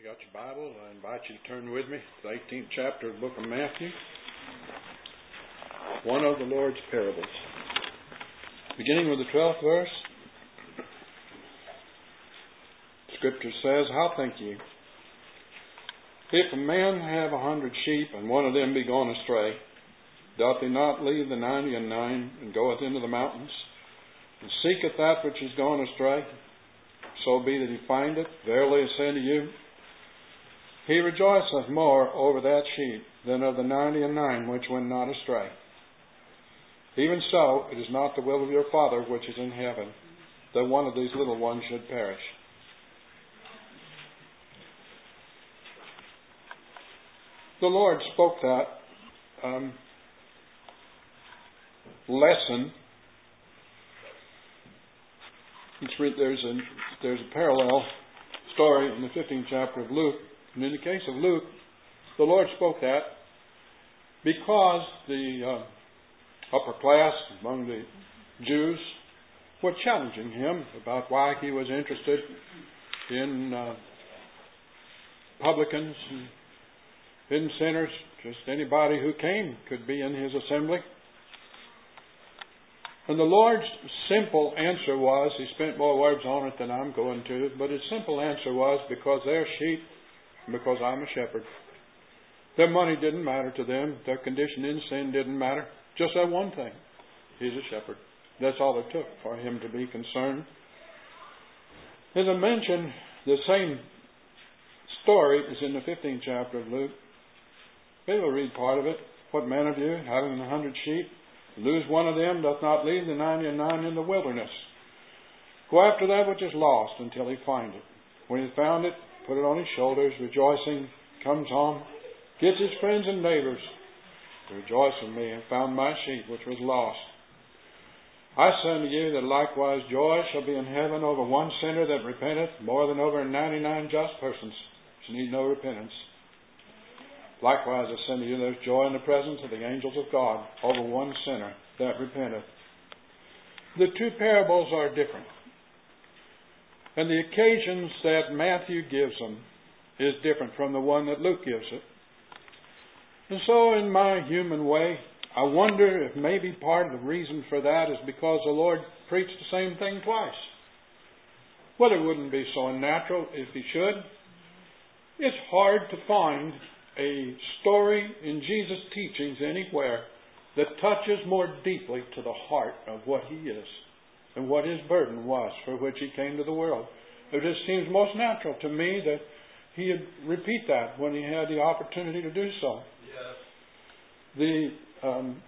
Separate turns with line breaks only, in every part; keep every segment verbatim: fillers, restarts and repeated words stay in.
got your Bible, I invite you to turn with me to the eighteenth chapter of the book of Matthew. One of the Lord's parables. Beginning with the twelfth verse. Scripture says, How think ye? If a man have a hundred sheep, and one of them be gone astray, doth he not leave the ninety and nine, and goeth into the mountains, and seeketh that which is gone astray? So be that he find it. Verily I say unto you, he rejoiceth more over that sheep than of the ninety and nine which went not astray. Even so, it is not the will of your Father which is in heaven, that one of these little ones should perish. The Lord spoke that um, lesson. It's, there's a there's a parallel story in the fifteenth chapter of Luke. And in the case of Luke, the Lord spoke that because the uh, upper class among the Jews were challenging him about why he was interested in uh, publicans and hidden sinners. Just anybody who came could be in his assembly. And the Lord's simple answer was, he spent more words on it than I'm going to, but his simple answer was, because they're sheep, because I'm a shepherd. Their money didn't matter to them. Their condition in sin didn't matter. Just that one thing. He's a shepherd. That's all it took for him to be concerned. As I mentioned, the same story is in the fifteenth chapter of Luke. Maybe we'll read part of it. What man of you, having a hundred sheep, lose one of them, doth not leave the ninety and nine in the wilderness? Go after that which is lost until he find it. When he found it, put it on his shoulders, rejoicing, comes home, gets his friends and neighbors to rejoice with me, and found my sheep which was lost. I say unto you that likewise joy shall be in heaven over one sinner that repenteth, more than over ninety-nine just persons which need no repentance. Likewise, I say unto you, there's joy in the presence of the angels of God over one sinner that repenteth. The two parables are different. And the occasions that Matthew gives them is different from the one that Luke gives it. And so, in my human way, I wonder if maybe part of the reason for that is because the Lord preached the same thing twice. Well, it wouldn't be so unnatural if he should. It's hard to find a story in Jesus' teachings anywhere that touches more deeply to the heart of what he is and what his burden was for which he came to the world. It just seems most natural to me that he would repeat that when he had the opportunity to do so. Yes. The um,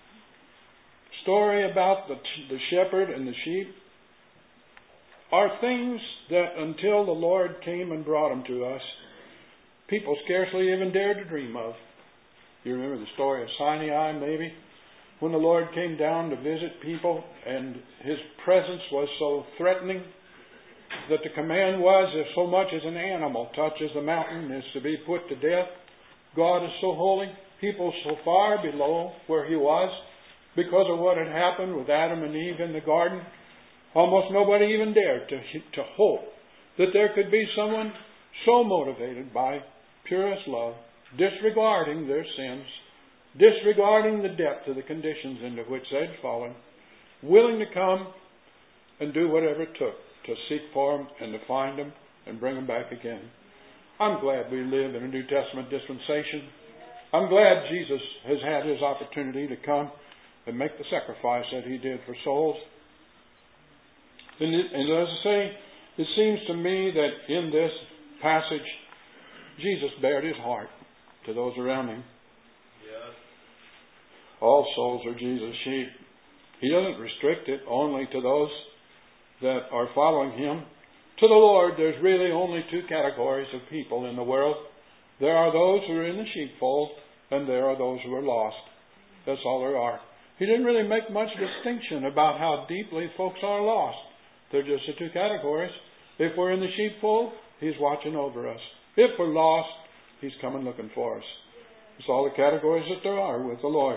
story about the, the shepherd and the sheep are things that until the Lord came and brought them to us, people scarcely even dared to dream of. You remember the story of Sinai, maybe? When the Lord came down to visit people and his presence was so threatening that the command was, if so much as an animal touches the mountain, is to be put to death. God is so holy, people so far below where he was, because of what had happened with Adam and Eve in the garden, almost nobody even dared to, to hope that there could be someone so motivated by purest love, disregarding their sins, disregarding the depth of the conditions into which they'd fallen, willing to come and do whatever it took to seek for them and to find them and bring them back again. I'm glad we live in a New Testament dispensation. I'm glad Jesus has had his opportunity to come and make the sacrifice that he did for souls. And, it, and as I say, it seems to me that in this passage, Jesus bared his heart to those around him. Yes. All souls are Jesus' sheep. He doesn't restrict it only to those that are following him. To the Lord, there's really only two categories of people in the world. There are those who are in the sheepfold, and there are those who are lost. That's all there are. He didn't really make much distinction about how deeply folks are lost. They're just the two categories. If we're in the sheepfold, he's watching over us. If we're lost, he's coming looking for us. It's all the categories that there are with the Lord.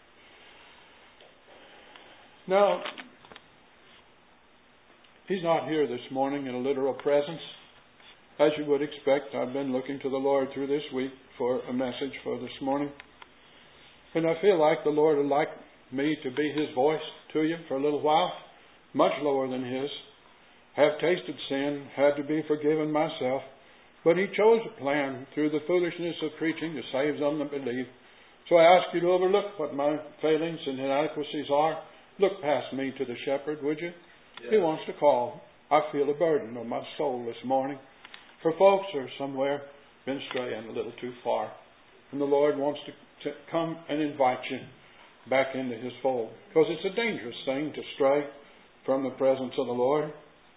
Now, he's not here this morning in a literal presence. As you would expect, I've been looking to the Lord through this week for a message for this morning. And I feel like the Lord would like me to be His voice to you for a little while, much lower than His. Have tasted sin, had to be forgiven myself, but He chose a plan through the foolishness of preaching to save them that believe. So I ask you to overlook what my failings and inadequacies are. Look past me to the shepherd, would you? Yes. He wants to call. I feel a burden on my soul this morning. For folks who are somewhere been straying a little too far. And the Lord wants to, to come and invite you back into His fold. Because it's a dangerous thing to stray from the presence of the Lord.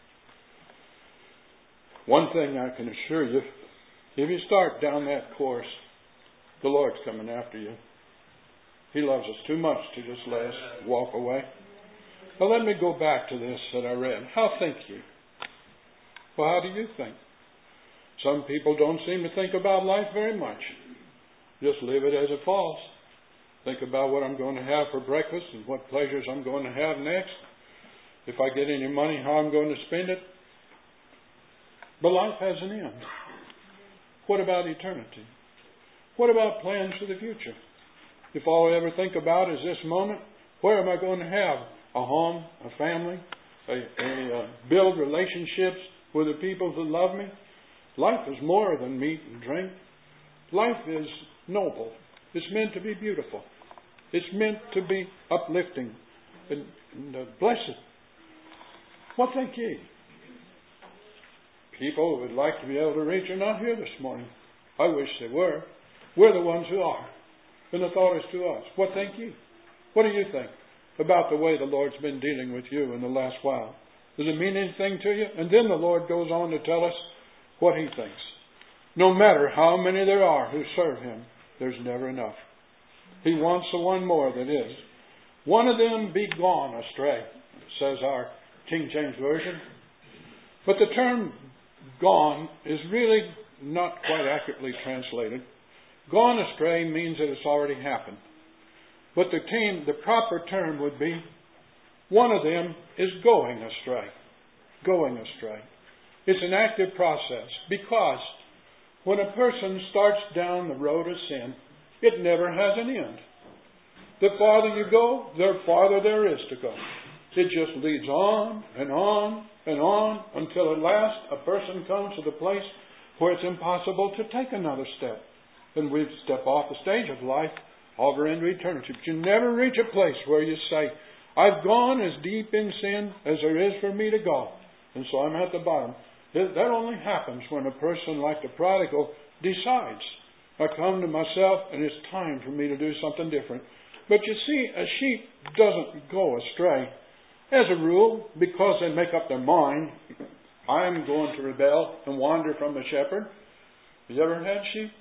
One thing I can assure you, if you start down that course, the Lord's coming after you. He loves us too much to just let us walk away. Well, let me go back to this that I read. How think ye? Well, how do you think? Some people don't seem to think about life very much. Just live it as it falls. Think about what I'm going to have for breakfast and what pleasures I'm going to have next. If I get any money, how I'm going to spend it. But life has an end. What about eternity? What about plans for the future? If all I ever think about is this moment, where am I going to have a home, a family, a, a uh, build relationships with the people who love me? Life is more than meat and drink. Life is noble. It's meant to be beautiful. It's meant to be uplifting and, and uh, blessed. What think ye? People who would like to be able to reach are not here this morning. I wish they were. We're the ones who are. And the thought is to us. What think ye? What do you think about the way the Lord's been dealing with you in the last while? Does it mean anything to you? And then the Lord goes on to tell us what He thinks. No matter how many there are who serve Him, there's never enough. He wants the one more that is. One of them be gone astray, says our King James Version. But the term gone is really not quite accurately translated. Gone astray means that it's already happened. But the, team, the proper term would be, one of them is going astray. Going astray. It's an active process because when a person starts down the road of sin, it never has an end. The farther you go, the farther there is to go. It just leads on and on and on until at last a person comes to the place where it's impossible to take another step. And we step off the stage of life over into eternity. But you never reach a place where you say, I've gone as deep in sin as there is for me to go. And so I'm at the bottom. That only happens when a person like the prodigal decides, I come to myself and it's time for me to do something different. But you see, a sheep doesn't go astray. As a rule, because they make up their mind, I'm going to rebel and wander from the shepherd. Have you ever had sheep?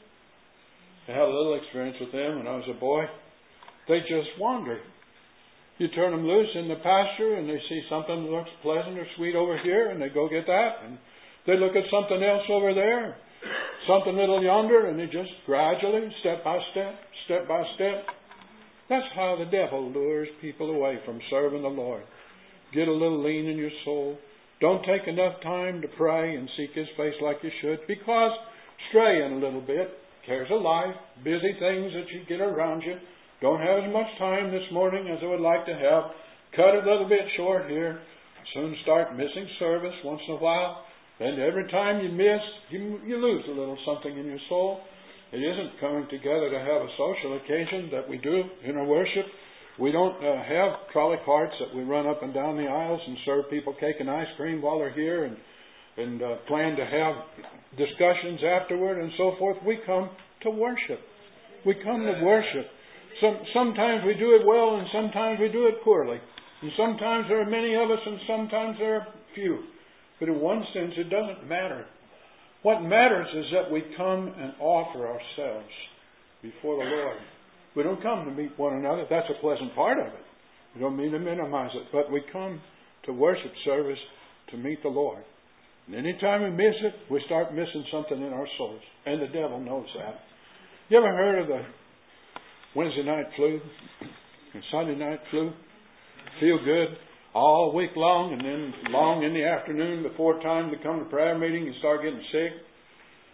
I had a little experience with them when I was a boy. They just wander. You turn them loose in the pasture and they see something that looks pleasant or sweet over here and they go get that. And they look at something else over there, something little yonder, and they just gradually, step by step, step by step. That's how the devil lures people away from serving the Lord. Get a little lean in your soul. Don't take enough time to pray and seek His face like you should, because straying a little bit, cares of life, busy things that you get around you, don't have as much time this morning as I would like to have. Cut a little bit short here. Soon start missing service once in a while. And every time you miss, you, you lose a little something in your soul. It isn't coming together to have a social occasion that we do in our worship. We don't uh, have trolley carts that we run up and down the aisles and serve people cake and ice cream while they're here and, and uh, plan to have discussions afterward and so forth. We come to worship. We come to worship. Some, sometimes we do it well and sometimes we do it poorly. And sometimes there are many of us and sometimes there are few. But in one sense, it doesn't matter. What matters is that we come and offer ourselves before the Lord. We don't come to meet one another. That's a pleasant part of it. We don't mean to minimize it. But we come to worship service to meet the Lord. And any time we miss it, we start missing something in our souls. And the devil knows that. You ever heard of the Wednesday night flu and Sunday night flu? Feel good all week long, and then long in the afternoon before time to come to prayer meeting, you start getting sick.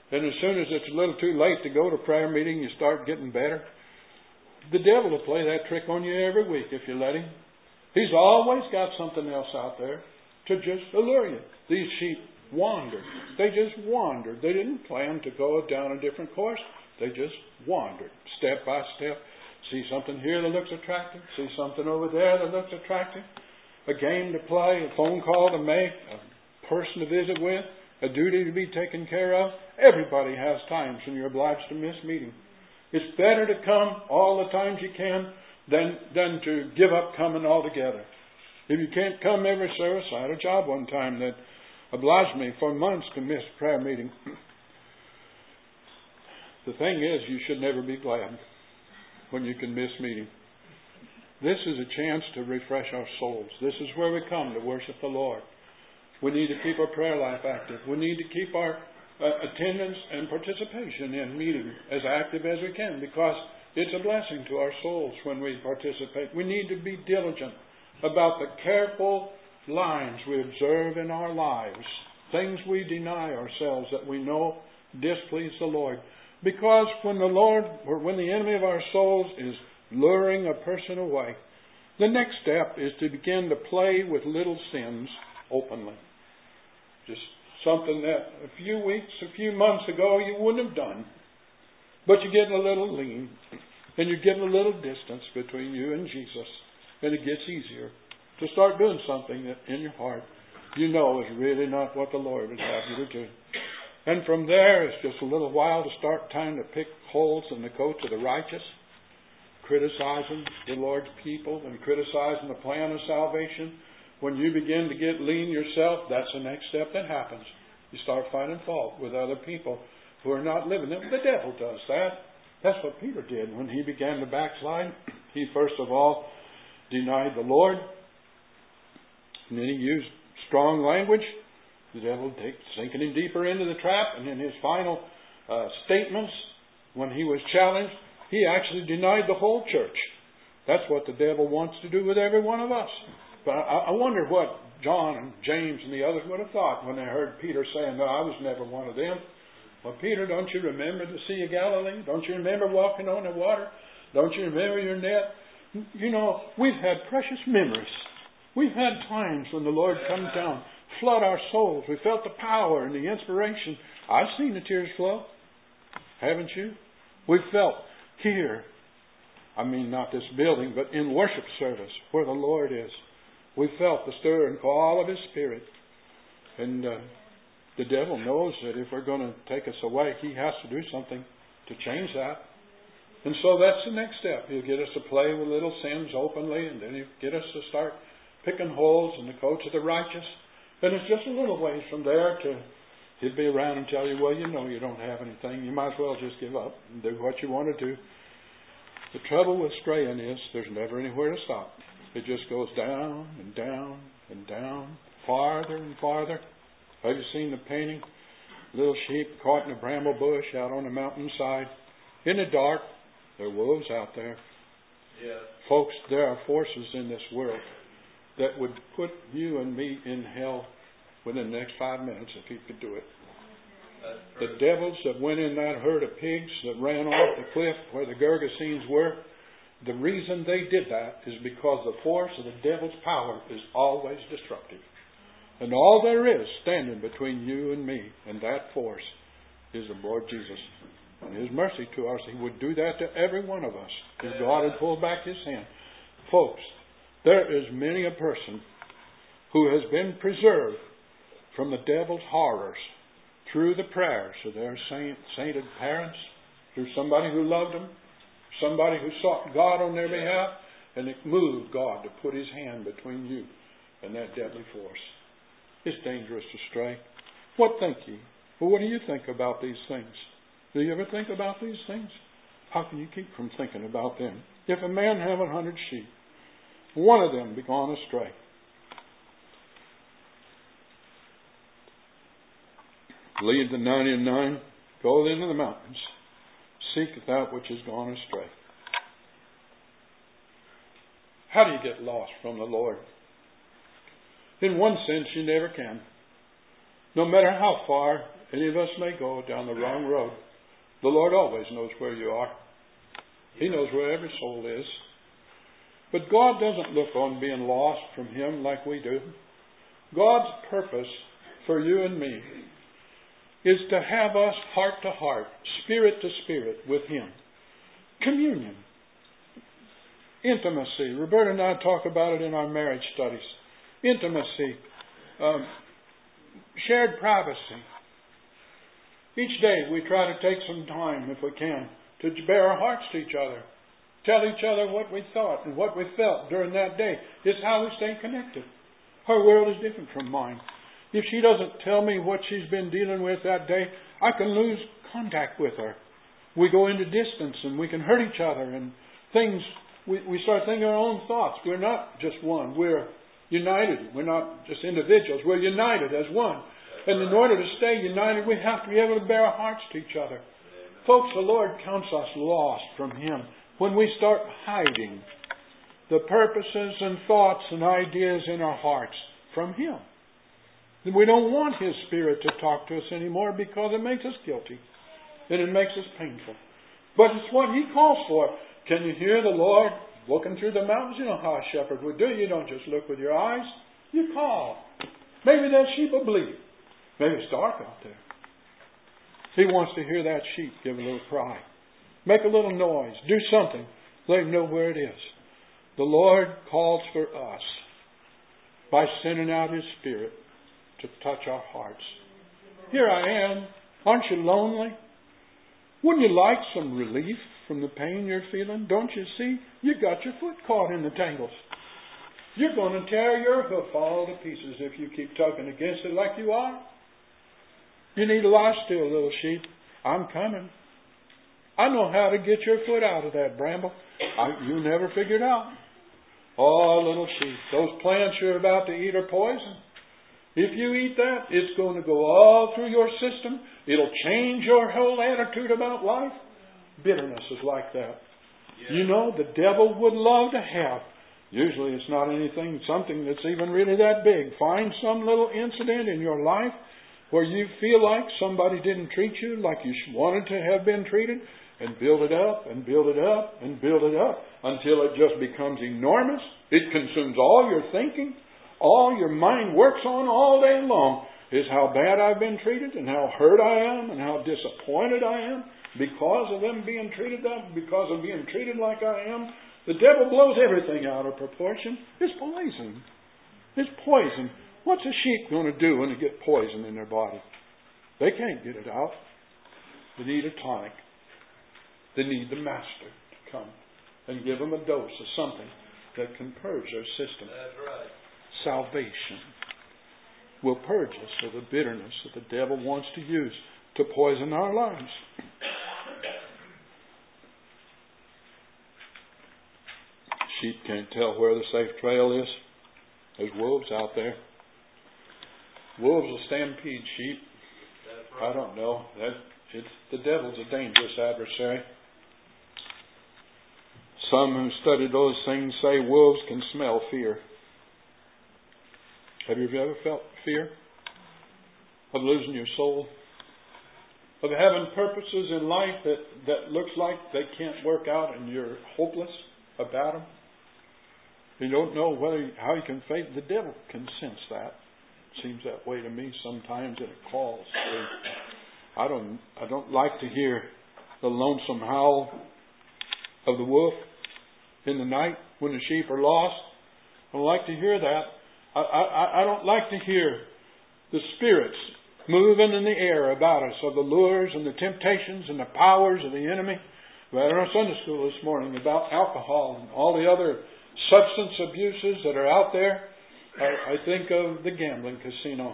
And as soon as it's a little too late to go to prayer meeting, you start getting better. The devil will play that trick on you every week if you let him. He's always got something else out there to just allure you. These sheep wandered. They just wandered. They didn't plan to go down a different course. They just wandered step by step. See something here that looks attractive. See something over there that looks attractive. A game to play, a phone call to make, a person to visit with, a duty to be taken care of. Everybody has times when you're obliged to miss meeting. It's better to come all the times you can than, than to give up coming altogether. If you can't come every service, I had a job one time that obliged me for months to miss prayer meeting. The thing is, you should never be glad when you can miss meeting. This is a chance to refresh our souls. This is where we come to worship the Lord. We need to keep our prayer life active. We need to keep our uh, attendance and participation in meeting as active as we can, because it's a blessing to our souls when we participate. We need to be diligent about the careful lines we observe in our lives, things we deny ourselves that we know displease the Lord. Because when the Lord, or when the enemy of our souls is luring a person away, the next step is to begin to play with little sins openly. Just something that a few weeks, a few months ago you wouldn't have done. But you're getting a little lean, and you're getting a little distance between you and Jesus. And it gets easier to start doing something that in your heart you know is really not what the Lord would have you to do. And from there, it's just a little while to start trying to pick holes in the coats of the righteous, criticizing the Lord's people and criticizing the plan of salvation. When you begin to get lean yourself, that's the next step that happens. You start finding fault with other people who are not living it. The devil does that. That's what Peter did when he began to backslide. He first of all denied the Lord, and then he used strong language. The devil takes sinking him deeper into the trap, and in his final uh, statements, when he was challenged, he actually denied the whole church. That's what the devil wants to do with every one of us. But I, I wonder what John and James and the others would have thought when they heard Peter saying, "No, I was never one of them." Well, Peter, don't you remember the Sea of Galilee? Don't you remember walking on the water? Don't you remember your net? You know, we've had precious memories. We've had times when the Lord comes down, flood our souls. We felt the power and the inspiration. I've seen the tears flow. Haven't you? We've felt here, I mean not this building, but in worship service where the Lord is. We felt the stir and call of His Spirit. And uh, the devil knows that if we're going to take us away, he has to do something to change that. And so that's the next step. He'll get us to play with little sins openly, and then he'll get us to start picking holes in the coats of the righteous. And it's just a little ways from there to he'll be around and tell you, well, you know you don't have anything. You might as well just give up and do what you want to do. The trouble with straying is there's never anywhere to stop. It just goes down and down and down, farther and farther. Have you seen the painting? Little sheep caught in a bramble bush out on the mountainside. In the dark, there are wolves out there. Yeah. Folks, there are forces in this world that would put you and me in hell within the next five minutes if he could do it. The devils that went in that herd of pigs that ran off the cliff where the Gergesenes were, the reason they did that is because the force of the devil's power is always destructive. And all there is standing between you and me and that force is the Lord Jesus. And His mercy to us, He would do that to every one of us if God had pulled back His hand. Folks, there is many a person who has been preserved from the devil's horrors through the prayers of their saint, sainted parents, through somebody who loved them, somebody who sought God on their behalf, and it moved God to put His hand between you and that deadly force. It's dangerous to stray. What think ye? Well, what do you think about these things? Do you ever think about these things? How can you keep from thinking about them? If a man have a hundred sheep, one of them be gone astray, leave the ninety and nine, go into the mountains, seek that which is gone astray. How do you get lost from the Lord? In one sense, you never can. No matter how far Any of us may go down the wrong road. The Lord always knows where you are. He knows where every soul is. But God doesn't look on being lost from Him like we do. God's purpose for you and me is to have us heart to heart, spirit to spirit with Him. Communion. Intimacy. Roberta and I talk about it in our marriage studies. Intimacy. Um, shared privacy. Each day we try to take some time, if we can, to bare our hearts to each other. Tell each other what we thought and what we felt during that day. It's how we stay connected. Her world is different from mine. If she doesn't tell me what she's been dealing with that day, I can lose contact with her. We go into distance and we can hurt each other and things, we, we start thinking our own thoughts. We're not just one. We're united. We're not just individuals. We're united as one. And in order to stay united, we have to be able to bear our hearts to each other. Folks, the Lord counts us lost from Him when we start hiding the purposes and thoughts and ideas in our hearts from Him. We don't want His Spirit to talk to us anymore because it makes us guilty and it makes us painful. But it's what He calls for. Can you hear the Lord looking through the mountains? You know how a shepherd would do. You don't just look with your eyes. You call. Maybe that sheep will bleat. Maybe it's dark out there. He wants to hear that sheep give a little cry. Make a little noise. Do something. Let Him know where it is. The Lord calls for us by sending out His Spirit to touch our hearts. Here I am. Aren't you lonely? Wouldn't you like some relief from the pain you're feeling? Don't you see? You got your foot caught in the tangles. You're going to tear your hoof all to pieces if you keep tugging against it like you are. You need to lie still, little sheep. I'm coming. I know how to get your foot out of that bramble. I, you never figured out. Oh, little sheep, those plants you're about to eat are poison. If you eat that, it's going to go all through your system. It'll change your whole attitude about life. Bitterness is like that. Yeah. You know, the devil would love to have. Usually it's not anything, something that's even really that big. Find some little incident in your life where you feel like somebody didn't treat you like you wanted to have been treated, and build it up and build it up and build it up until it just becomes enormous. It consumes all your thinking. All your mind works on all day long is how bad I've been treated and how hurt I am and how disappointed I am because of them being treated that, because of being treated like I am. The devil blows everything out of proportion. It's poison. It's poison. What's a sheep going to do when they get poison in their body? They can't get it out. They need a tonic. They need the master to come and give them a dose of something that can purge their system.
That's right.
Salvation will purge us of the bitterness that the devil wants to use to poison our lives. Sheep can't tell where the safe trail is. There's wolves out there. Wolves will stampede sheep. I don't know. That it's the devil's a dangerous adversary. Some who study those things say wolves can smell fear. Have you ever felt fear of losing your soul? Of having purposes in life that, that looks like they can't work out and you're hopeless about them? You don't know whether how you can face. The devil can sense that. It seems that way to me sometimes, and it calls. I don't I don't like to hear the lonesome howl of the wolf in the night when the sheep are lost. I don't like to hear that. I, I, I don't like to hear the spirits moving in the air about us of the lures and the temptations and the powers of the enemy. We had in our Sunday school this morning about alcohol and all the other substance abuses that are out there. I, I think of the gambling casino.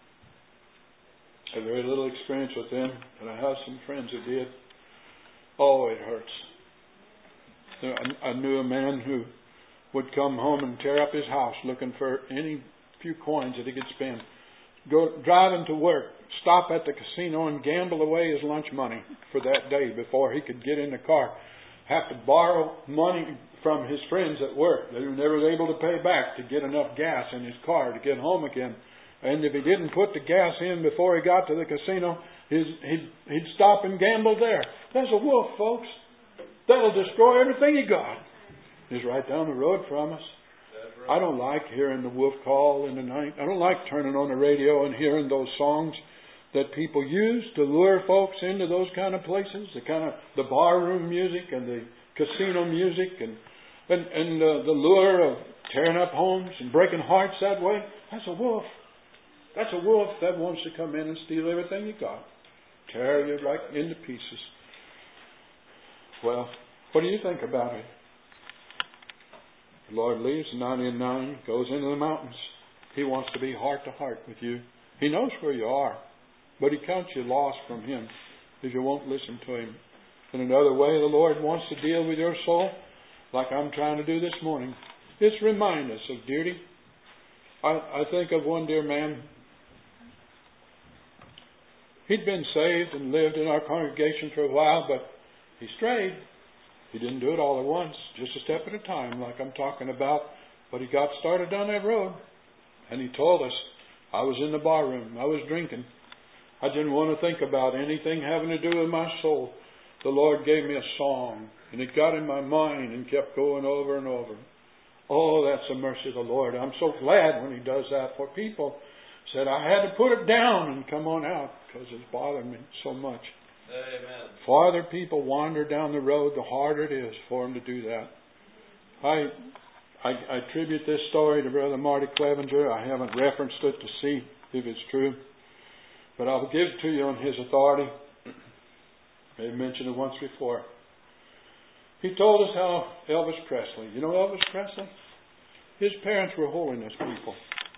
I have very little experience with them, but I have some friends who did. Oh, it hurts. I, I knew a man who would come home and tear up his house looking for any few coins that he could spend. Go driving to work, stop at the casino and gamble away his lunch money for that day before he could get in the car. Have to borrow money from his friends at work that he was never able to pay back to get enough gas in his car to get home again. And if he didn't put the gas in before he got to the casino, He'd, he'd, he'd stop and gamble there. There's a wolf, folks. That'll destroy everything he got. He's right down the road from us. I don't like hearing the wolf call in the night. I don't like turning on the radio and hearing those songs that people use to lure folks into those kind of places. The kind of the barroom music and the casino music and and, and uh, the lure of tearing up homes and breaking hearts that way. That's a wolf. That's a wolf that wants to come in and steal everything you got. Tear you right into pieces. Well, what do you think about it? The Lord leaves ninety and nine, goes into the mountains. He wants to be heart to heart with you. He knows where you are, but He counts you lost from Him if you won't listen to Him. In another way, the Lord wants to deal with your soul, like I'm trying to do this morning. Just remind us of duty. I, I think of one dear man. He'd been saved and lived in our congregation for a while, but he strayed. He didn't do it all at once, just a step at a time, like I'm talking about. But he got started down that road. And he told us, I was in the bar room. I was drinking. I didn't want to think about anything having to do with my soul. The Lord gave me a song, and it got in my mind and kept going over and over. Oh, that's the mercy of the Lord. I'm so glad when He does that for people. Said I had to put it down and come on out because it's bothered me so much.
Amen.
The farther people wander down the road, the harder it is for them to do that. I, I, I attribute this story to Brother Marty Clevenger. I haven't referenced it to see if it's true, but I'll give it to you on his authority. I've mentioned it once before. He told us how Elvis Presley, you know Elvis Presley? His parents were holiness people.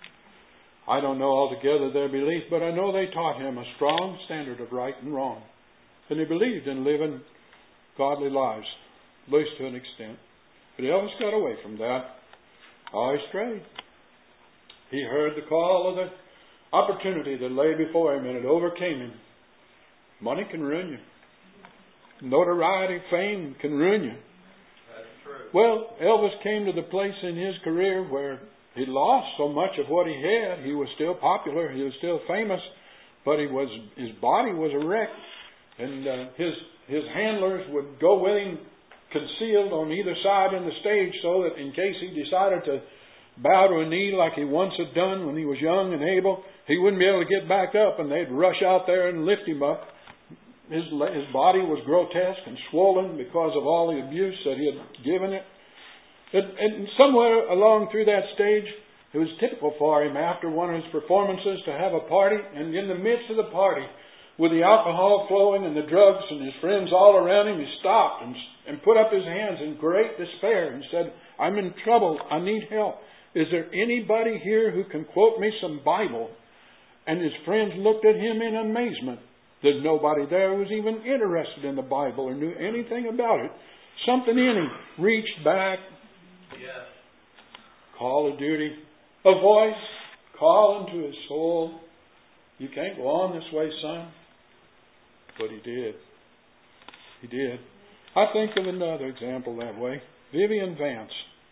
I don't know altogether their belief, but I know they taught him a strong standard of right and wrong. And he believed in living godly lives, at least to an extent. But Elvis got away from that. Oh, he strayed. He heard the call of the opportunity that lay before him, and it overcame him. Money can ruin you. Notoriety, fame can ruin you.
That's true.
Well, Elvis came to the place in his career where he lost so much of what he had. He was still popular. He was still famous, but he was his body was a wreck. And uh, his his handlers would go with him concealed on either side in the stage so that in case he decided to bow to a knee like he once had done when he was young and able, he wouldn't be able to get back up, and they'd rush out there and lift him up. His, his body was grotesque and swollen because of all the abuse that he had given it. And, and somewhere along through that stage, it was typical for him after one of his performances to have a party, and in the midst of the party, with the alcohol flowing and the drugs and his friends all around him, he stopped and, and put up his hands in great despair and said, I'm in trouble. I need help. Is there anybody here who can quote me some Bible? And his friends looked at him in amazement. There's nobody there who was even interested in the Bible or knew anything about it. Something in him reached back.
Yes.
Call of duty. A voice. Call into his soul. You can't go on this way, son. But he did. He did. I think of another example that way. Vivian Vance.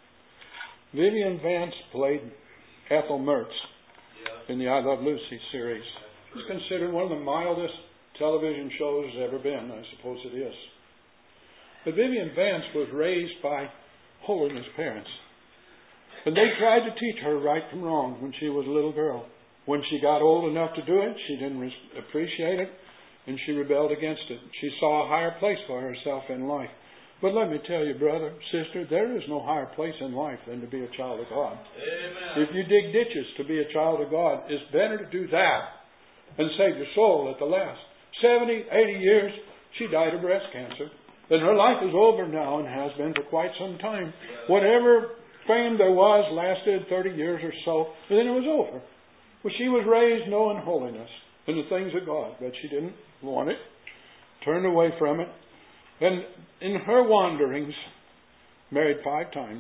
Vivian Vance played Ethel Mertz
Yeah.
in the I Love Lucy series. It's considered one of the mildest television shows there's ever been. I suppose it is. But Vivian Vance was raised by holiness parents. And they tried to teach her right from wrong when she was a little girl. When she got old enough to do it, she didn't re- appreciate it, and she rebelled against it. She saw a higher place for herself in life. But let me tell you, brother, sister, there is no higher place in life than to be a child of God.
Amen.
If you dig ditches to be a child of God, it's better to do that and save your soul at the last. seventy, eighty years, she died of breast cancer. And her life is over now and has been for quite some time. Whatever fame there was lasted thirty years or so, and then it was over. Well, she was raised knowing holiness and the things of God, but she didn't want it, turned away from it. And in her wanderings, married five times.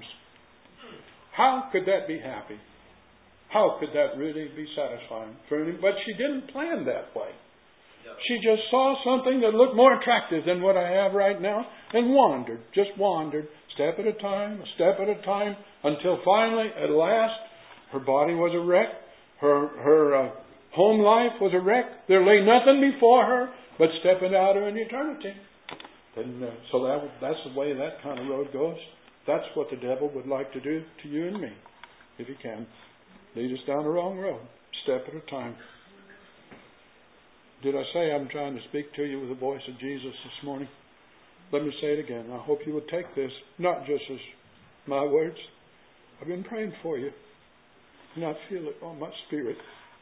How could that be happy? How could that really be satisfying for him? But she didn't plan that way. She just saw something that looked more attractive than what I have right now and wandered, just wandered, step at a time, a step at a time, until finally, at last, her body was a wreck. Her her uh, Home life was a wreck. There lay nothing before her but stepping out in eternity. And uh, so that that's the way that kind of road goes. That's what the devil would like to do to you and me, if he can. Lead us down the wrong road, step at a time. Did I say I'm trying to speak to you with the voice of Jesus this morning? Let me say it again. I hope you will take this, not just as my words. I've been praying for you, and I feel it on my spirit.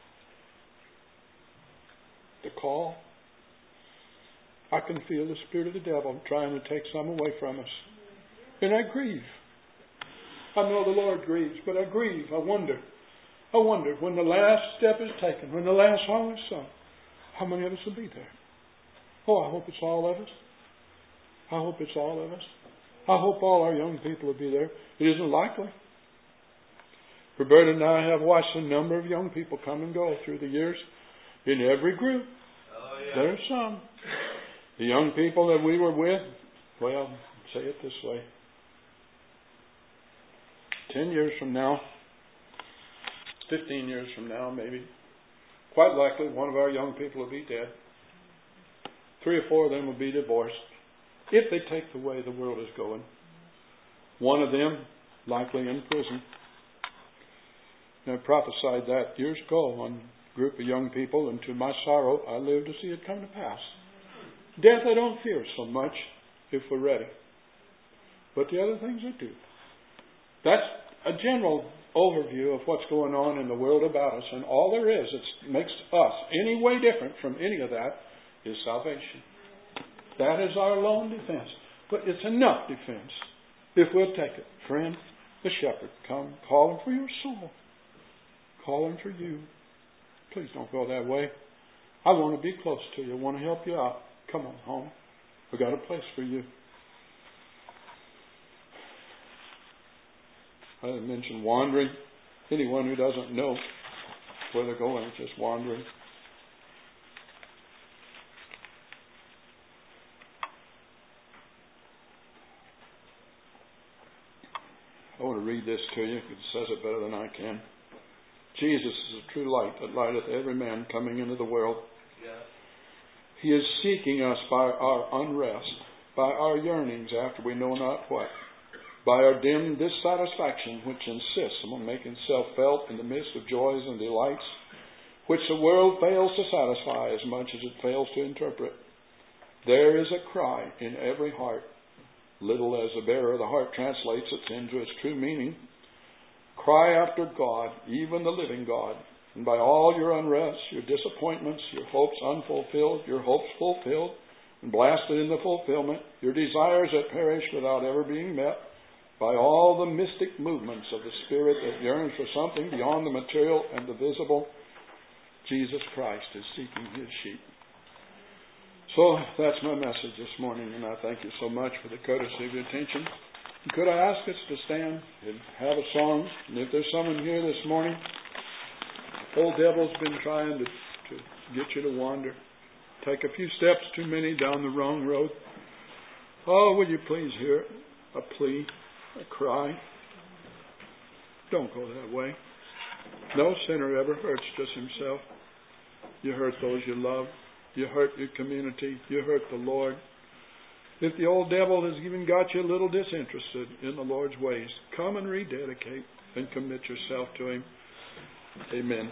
The call. I can feel the spirit of the devil trying to take some away from us. And I grieve. I know the Lord grieves, but I grieve. I wonder. I wonder when the last step is taken, when the last song is sung, how many of us will be there? Oh, I hope it's all of us. I hope it's all of us. I hope all our young people will be there. It isn't likely. Roberta and I have watched a number of young people come and go through the years. In every group,
oh, yeah.
there's some. The young people that we were with, well, say it this way. Ten years from now, fifteen years from now, maybe, quite likely one of our young people will be dead. Three or four of them will be divorced, if they take the way the world is going. One of them likely in prison. Now, I prophesied that years ago on a group of young people, and to my sorrow, I lived to see it come to pass. Death I don't fear so much if we're ready. But the other things I do. That's a general overview of what's going on in the world about us. And all there is that makes us any way different from any of that is salvation. That is our lone defense. But it's enough defense if we'll take it. Friend, the shepherd, come calling for your soul. Calling for you. Please don't go that way. I want to be close to you. I want to help you out. Come on home. We've got a place for you. I mentioned wandering. Anyone who doesn't know where they're going is just wandering. I want to read this to you. It says it better than I can. Jesus is a true light that lighteth every man coming into the world.
Yeah.
He is seeking us by our unrest, by our yearnings after we know not what, by our dim dissatisfaction which insists on making itself felt in the midst of joys and delights, which the world fails to satisfy as much as it fails to interpret. There is a cry in every heart, little as the bearer of the heart translates it into its true meaning. Cry after God, even the living God. And by all your unrest, your disappointments, your hopes unfulfilled, your hopes fulfilled, and blasted in the fulfillment, your desires that perish without ever being met, by all the mystic movements of the Spirit that yearns for something beyond the material and the visible, Jesus Christ is seeking His sheep. So that's my message this morning, and I thank you so much for the courtesy of your attention. Could I ask us to stand and have a song? And if there's someone here this morning, the old devil's been trying to, to get you to wander. Take a few steps too many down the wrong road. Oh, will you please hear a plea, a cry? Don't go that way. No sinner ever hurts just himself. You hurt those you love. You hurt your community. You hurt the Lord. If the old devil has even got you a little disinterested in the Lord's ways, come and rededicate and commit yourself to Him. Amen.